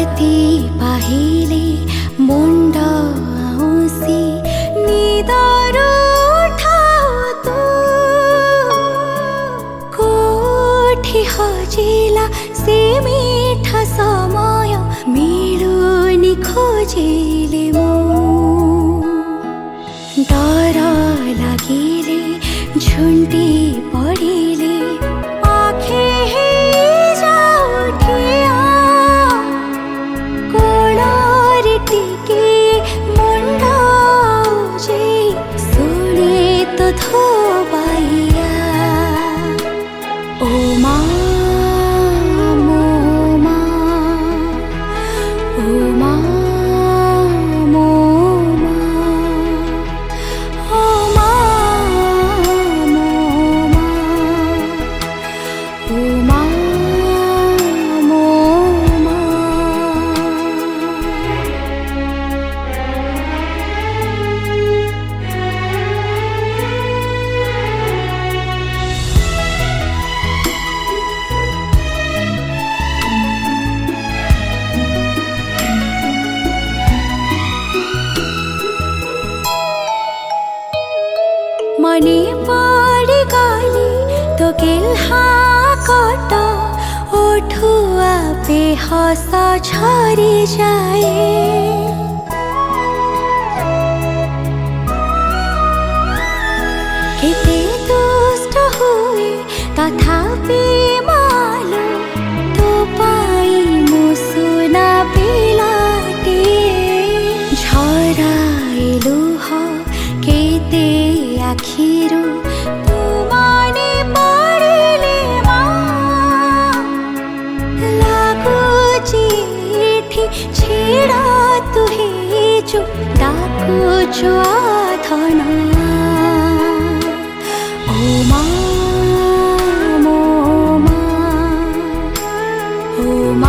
राती पाहिले मुंड आउँसी निदर उठाउ तू कोठी हजिला से मीठा समय मिलुनी खोजिले मो डर लागिले झुन्डी पढिले आँखे जाउठिया कोडर टिके मुंड जे सुने तो थोबाइया ओ मा मने पड़ी गली तो गेल्हा कट ओठुआ पे हस झरी जाए केते दुष्ट हुए तथापि मालु तो पाई मुसुना पिलाटे झराइलु ह केते आखिरु तुमाने पड़िले मा लागु चिठी छेड़ा तुहे जो डाकु जो आथना ओ मा मो मा ओ मा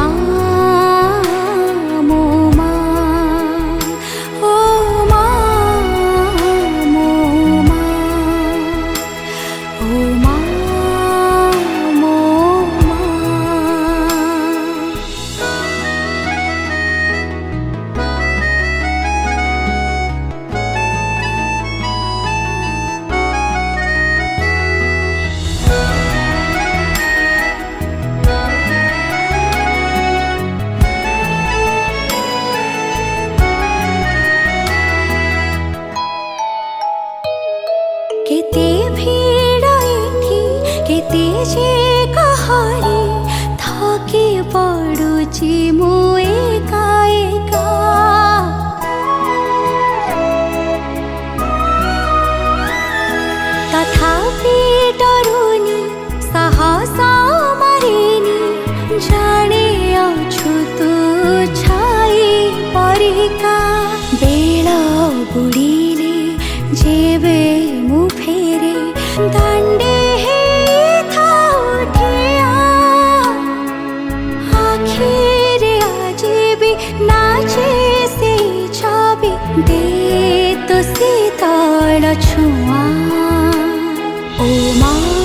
केते भीड़ एठी केते जे कहरी थकी पड़ुची मु एका एका तथापि डरुनी साहस मारिनी जाने अछु तू छाई परिका बेल बुड़िले जेबे मु फेरे दांडे हे था उठिया आखिर आजीबी नाचे से छवि दे तो शीतल छुआ ओ मा।